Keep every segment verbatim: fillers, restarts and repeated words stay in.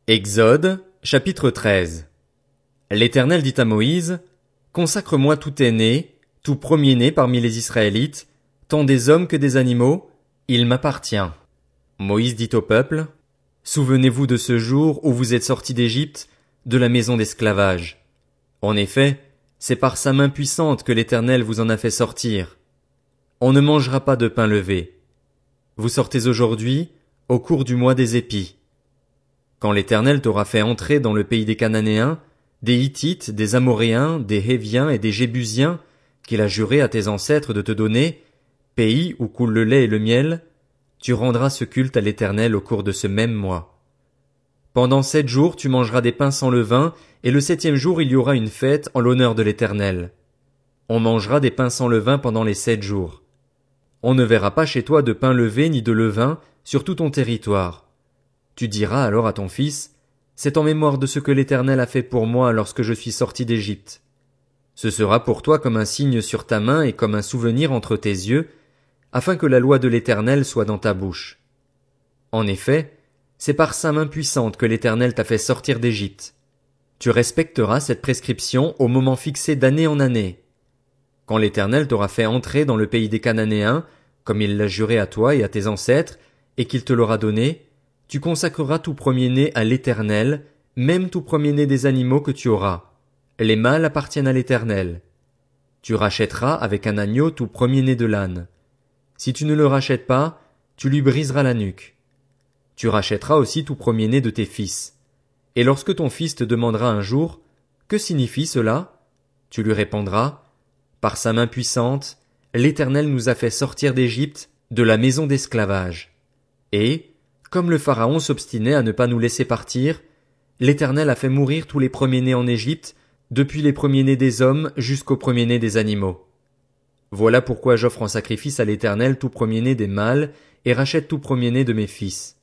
Exode, chapitre treize. L'Éternel dit à Moïse, Consacre-moi tout aîné, tout premier-né parmi les Israélites, tant des hommes que des animaux, il m'appartient. Moïse dit au peuple, Souvenez-vous de ce jour où vous êtes sortis d'Égypte, de la maison d'esclavage. En effet, c'est par sa main puissante que l'Éternel vous en a fait sortir. On ne mangera pas de pain levé. Vous sortez aujourd'hui, au cours du mois des épis. Quand l'Éternel t'aura fait entrer dans le pays des Cananéens, des Hittites, des Amoréens, des Héviens et des Jébusiens, qu'il a juré à tes ancêtres de te donner, pays où coule le lait et le miel, tu rendras ce culte à l'Éternel au cours de ce même mois. Pendant sept jours tu mangeras des pains sans levain, et le septième jour il y aura une fête en l'honneur de l'Éternel. On mangera des pains sans levain pendant les sept jours. On ne verra pas chez toi de pain levé ni de levain sur tout ton territoire. Tu diras alors à ton fils, c'est en mémoire de ce que l'Éternel a fait pour moi lorsque je suis sorti d'Égypte. Ce sera pour toi comme un signe sur ta main et comme un souvenir entre tes yeux, afin que la loi de l'Éternel soit dans ta bouche. En effet, c'est par sa main puissante que l'Éternel t'a fait sortir d'Égypte. Tu respecteras cette prescription au moment fixé d'année en année. Quand l'Éternel t'aura fait entrer dans le pays des Cananéens, comme il l'a juré à toi et à tes ancêtres, et qu'il te l'aura donné, tu consacreras tout premier-né à l'Éternel, même tout premier-né des animaux que tu auras. Les mâles appartiennent à l'Éternel. Tu rachèteras avec un agneau tout premier-né de l'âne. Si tu ne le rachètes pas, tu lui briseras la nuque. Tu rachèteras aussi tout premier-né de tes fils. Et lorsque ton fils te demandera un jour, que signifie cela? Tu lui répondras, par sa main puissante, l'Éternel nous a fait sortir d'Égypte, de la maison d'esclavage. Et, comme le Pharaon s'obstinait à ne pas nous laisser partir, l'Éternel a fait mourir tous les premiers-nés en Égypte, depuis les premiers-nés des hommes jusqu'aux premiers-nés des animaux. Voilà pourquoi j'offre en sacrifice à l'Éternel tout premier-né des mâles, et rachète tout premier-né de mes fils.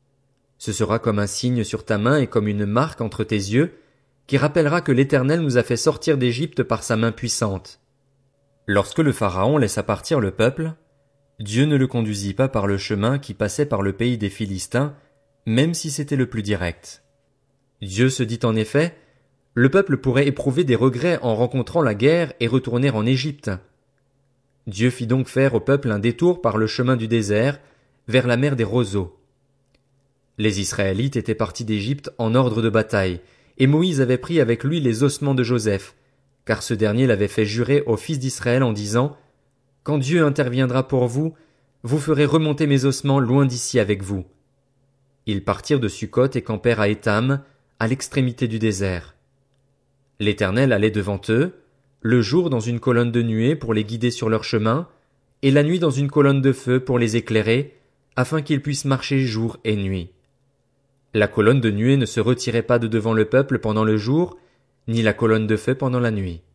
Ce sera comme un signe sur ta main et comme une marque entre tes yeux, qui rappellera que l'Éternel nous a fait sortir d'Égypte par sa main puissante. Lorsque le Pharaon laissa partir le peuple, Dieu ne le conduisit pas par le chemin qui passait par le pays des Philistins, même si c'était le plus direct. Dieu se dit en effet, le peuple pourrait éprouver des regrets en rencontrant la guerre et retourner en Égypte. Dieu fit donc faire au peuple un détour par le chemin du désert, vers la mer des roseaux. Les Israélites étaient partis d'Égypte en ordre de bataille, et Moïse avait pris avec lui les ossements de Joseph, car ce dernier l'avait fait jurer aux fils d'Israël en disant, Quand Dieu interviendra pour vous, vous ferez remonter mes ossements loin d'ici avec vous. Ils partirent de Sukkot et campèrent à Étam, à l'extrémité du désert. L'Éternel allait devant eux, le jour dans une colonne de nuée pour les guider sur leur chemin, et la nuit dans une colonne de feu pour les éclairer, afin qu'ils puissent marcher jour et nuit. La colonne de nuée ne se retirait pas de devant le peuple pendant le jour, ni la colonne de feu pendant la nuit.